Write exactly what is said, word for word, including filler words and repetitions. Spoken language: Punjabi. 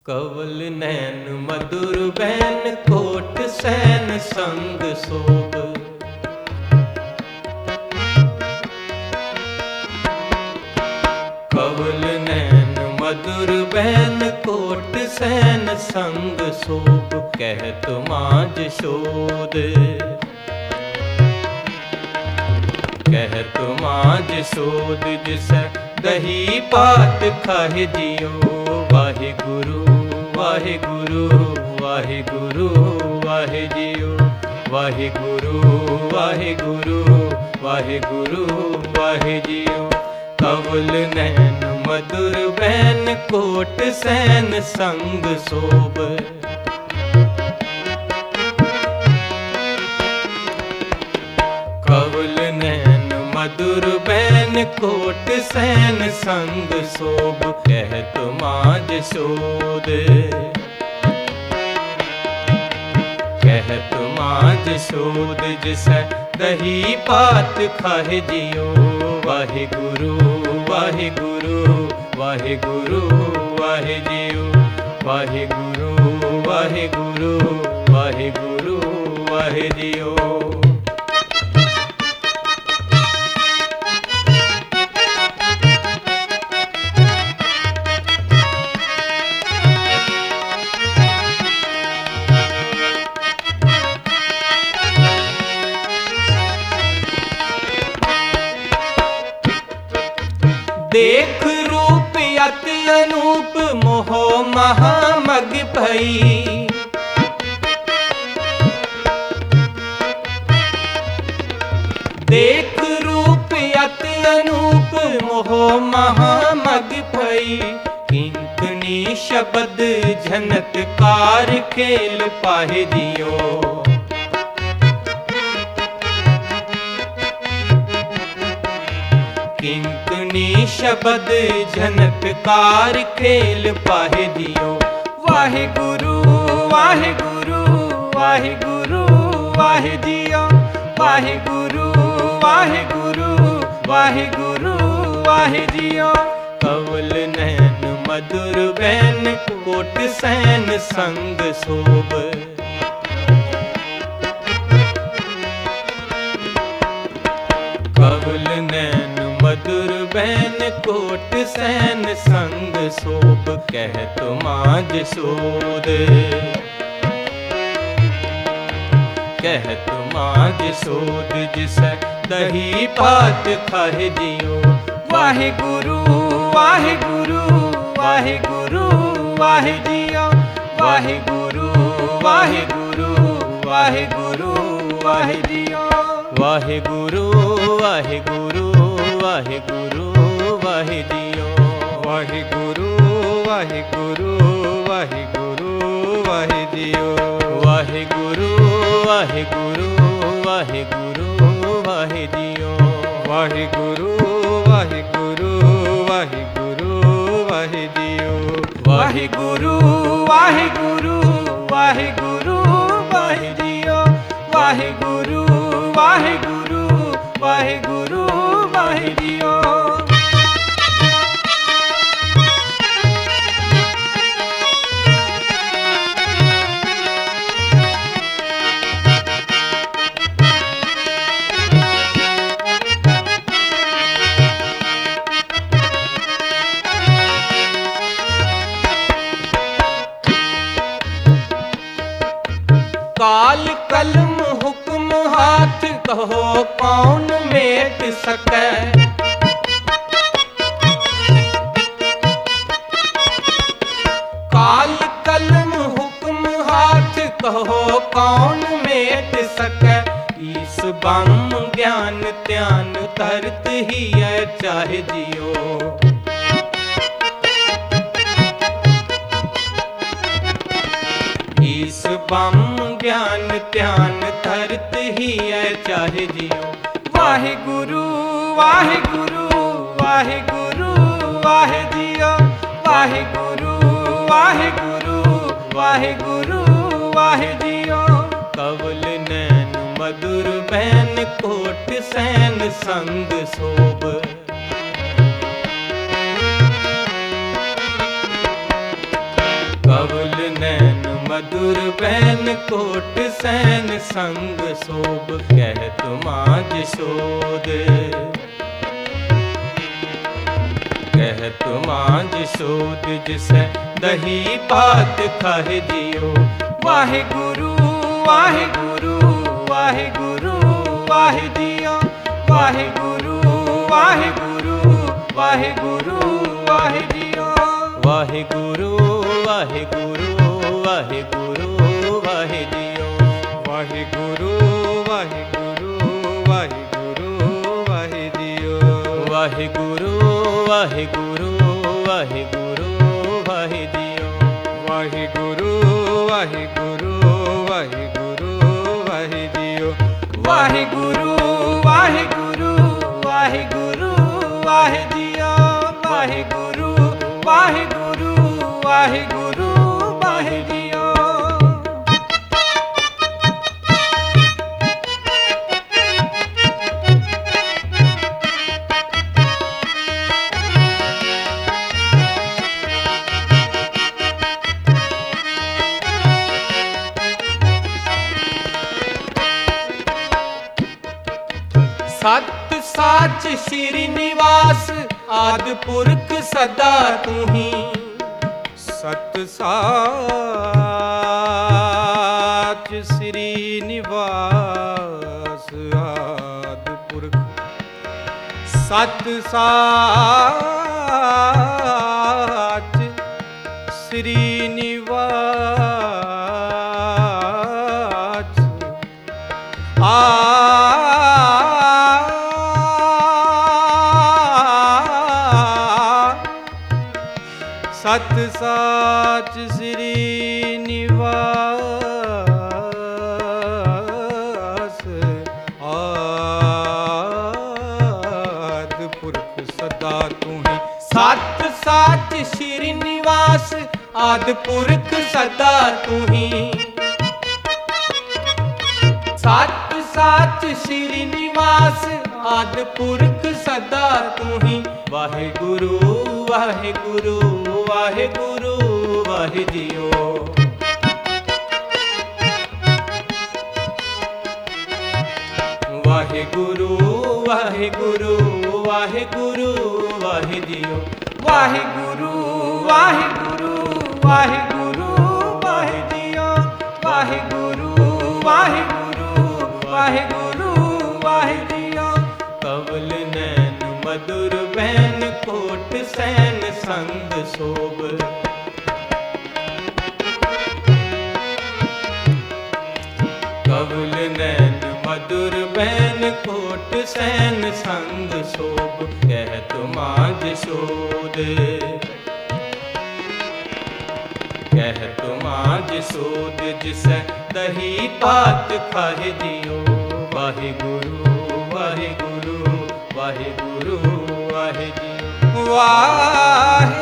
ਕਵਲ ਨੈਣ ਮਧੁਰ ਬੈਨ ਕੋਟ ਸੈਨ ਸੰਗ ਸੋਭ। ਕਵਲ ਨੈਣ ਮਧੁਰ ਬੈਨ ਕੋਟ ਸੈਨ ਸੰਗ ਸੋਭ। ਕਹਿਤ ਮਾਝ ਸ਼ੋਧ ਕਹਿਤ ਮਾਝ ਸ਼ੋਧ ਜਿਸੈ ਦਹੀ ਪਾਤ ਖਾਹਿ ਜਿਉ। ਵਾਹਿਗੁਰੂ ਵਾਹਿਗੁਰੂ ਵਾਹਿਗੁਰੂ ਵਾਹਿ ਜਿਉ। ਵਾਹਿਗੁਰੂ ਵਾਹਿਗੁਰੂ ਵਾਹਿਗੁਰੂ ਵਾਹਿ ਜਿਉ। ਕਵਲ ਨੈਣ ਮਧੁਰ ਬੈਨ ਕੋਟ ਸੈਨ ਸੰਗ ਸੋਭ। ਕਵਲ ਨੈਣ ਮਧੁਰ ਬੈਨ ਕੋਟ ਸੈਨ ਸੰਗ ਸੋਭ। ਕਹਿਤ ਮਾਝ ਸ਼ੋਧ ਕਹਿਤ ਮਾਝ ਸ਼ੋਧ ਜਿਸੈ ਦਹੀ ਪਾਤ ਖਾਹਿ ਜਿਉ। ਵਾਹਿਗੁਰੂ ਵਾਹਿਗੁਰੂ ਵਾਹਿਗੁਰੂ ਵਾਹਿ ਜਿਉ। ਵਾਹਿਗੁਰੂ ਵਾਹਿਗੁਰੂ ਵਾਹਿਗੁਰੂ ਵਾਹਿ ਜਿਉ। ਦੇਖ ਰੂਪ ਅਤਿ ਅਨੂਪ ਮੋਹ ਮਹਾ ਮਗ ਭਈ। ਦੇਖ ਰੂਪ ਅਤਿ ਅਨੂਪ ਮੋਹ ਮਹਾ ਮਗ ਭਈ। ਕਿੰਕਣੀ ਸ਼ਬਦ ਝਨਤਕਾਰ ਖੇਲ ਪਾਹਿ ਜਿਉ। ਕਿੰਕਣੀ ਸ਼ਬਦ ਝਨਤਕਾਰ ਖੇਲ ਪਾਹਿ ਜਿਉ। ਵਾਹਿਗੁਰੂ ਵਾਹਿਗੁਰੂ ਵਾਹਿਗੁਰੂ ਵਾਹਿ ਜਿਉ। ਵਾਹਿਗੁਰੂ ਵਾਹਿਗੁਰੂ ਵਾਹਿਗੁਰੂ ਵਾਹਿ ਜਿਉ। ਕਵਲ ਨੈਣ ਮਧੁਰ ਬੈਨ ਕੋਟ ਸੈਨ ਸੰਗ ਸੋਭ। ਕਵਲ ਨੈਣ ਮਧੁਰ ਬੈਨ ਕੋਟ ਸੈਨ ਸੰਗ ਸੋਭ। ਕਹਿਤ ਮਾਝ ਸ਼ੋਧ ਕਹਿਤ ਮਾਝ ਸ਼ੋਧ ਜਿਸੈ ਦਹੀ ਪਾਤ ਖਾਹਿ ਜਿਉ। ਵਾਹਿਗੁਰੂ ਵਾਹਿਗੁਰੂ ਵਾਹਿਗੁਰੂ ਵਾਹਿ ਜਿਉ। ਵਾਹਿਗੁਰੂ ਵਾਹਿਗੁਰੂ ਵਾਹਿਗੁਰੂ ਵਾਹਿ ਜਿਉ। ਵਾਹਿਗੁਰੂ ਵਾਹਿਗੁਰੂ ਵਾਹਿਗੁਰੂ ਵਾਹਿ ਜਿਉ। ਵਾਹਿਗੁਰੂ ਵਾਹਿਗੁਰੂ ਵਾਹਿਗੁਰੂ ਵਾਹਿ ਜਿਉ। ਵਾਹਿਗੁਰੂ ਵਾਹਿਗੁਰੂ ਵਾਹਿਗੁਰੂ ਵਾਹਿ ਜਿਉ। ਵਾਹਿਗੁਰੂ ਵਾਹਿਗੁਰੂ ਵਾਹਿਗੁਰੂ ਵਾਹਿ ਜਿਉ। ਵਾਹਿਗੁਰੂ ਵਾਹਿਗੁਰੂ ਵਾਹਿਗੁਰੂ ਵਾਹਿ ਜਿਉ। ਵਾਹਿਗੁਰੂ ਵਾਹਿਗੁਰੂ ਵਾਹਿਗੁਰੂ ਵਾਹਿ ਜਿਉ। ਕਾਲ ਕਲਮ ਹੁਕਮ ਹਾਥ ਕਹੋ ਕੌਣ ਮੇਟ ਸਕੈ। ਕਾਲ ਕਲਮ ਹੁਕਮ ਹਾਥ ਕਹੋ ਕੌਣ ਮੇਟ ਸਕੈ। ਈਸ ਬ੍ਰਹਮ ਗਿਆਨ ਧਿਆਨ ਧਰਤ ਹੀਐ ਚਾਹਿ ਜਿਉ। ਈਸ ਬ੍ਰਹਮ ਗਿਆਨ ਧਿਆਨ ਧਰਤ ਹੀਐ ਚਾਹਿ ਜਿਉ। ਵਾਹਿਗੁਰੂ ਵਾਹਿਗੁਰੂ ਵਾਹਿਗੁਰੂ ਵਾਹਿ ਜਿਉ। ਵਾਹਿਗੁਰੂ ਵਾਹਿਗੁਰੂ ਵਾਹਿਗੁਰੂ ਵਾਹਿ ਜਿਉ। ਕਵਲ ਨੈਣ ਮਧੁਰ ਬੈਨ ਕੋਟ ਸੈਨ ਸੰਗ ਸੋਭ। मधुर बैन कोट सैन संग सोब कहत मां जशोद। कहत मां जशोद जिसै दही भात खाए जियो। वाहे गुरु वाहे गुरु वाहे गुरु वाहे जियो। वाहे गुरु वाहे गुरु वाहे गुरु वाहे जियो। वाहे गुरु वाहे गुरु वाहे गुरु वाहे जियो। वाहे गुरु वाहे गुरु वाहे गुरु वाहे जियो। वाहे गुरु वाहे गुरु वाहे गुरु वाहे जियो। वाहे गुरु वाहे गुरु वाहे गुरु वाहे जियो। वाहे गुरु वाहे गुरु वाहे गुरु वाहे जियो। वाहे गुरु वाहे गुरु वाहे गुरु वाहे जियो। सत साच श्री निवास आदि पुरख सदा तुही। सत साच श्री निवास आदि पुरख। सत साच श्री निवास आ सत साच श्री निवास आदि पुरख सदा तुही। सत साच श्री निवास आदि पुरख सदा तुही। सत साच श्री निवास आदि पुरख सदा तुही। वाहे गुरु वाहे गुरु वाहे गुरु वाहे जियो। वाहे गुरु वाहे गुरु वाहे गुरु वाहे जियो। वाहे गुरु वाहे गुरु वाहे गुरु वाहे जियो। वाहे गुरु वाहे गुरु वाहे गुरु वाहे जियो। कवल नैन मधुर बैन कोट सैन संग सोब। कवल नैन मधुर बैन कोट सैन संग सोब कहत मां जशोद। कहत मां जशोद जिसै दही भात खाए जियो। वाहे गुरु वाहे गुरु वाहे गुरु वाहे जियो। वाहे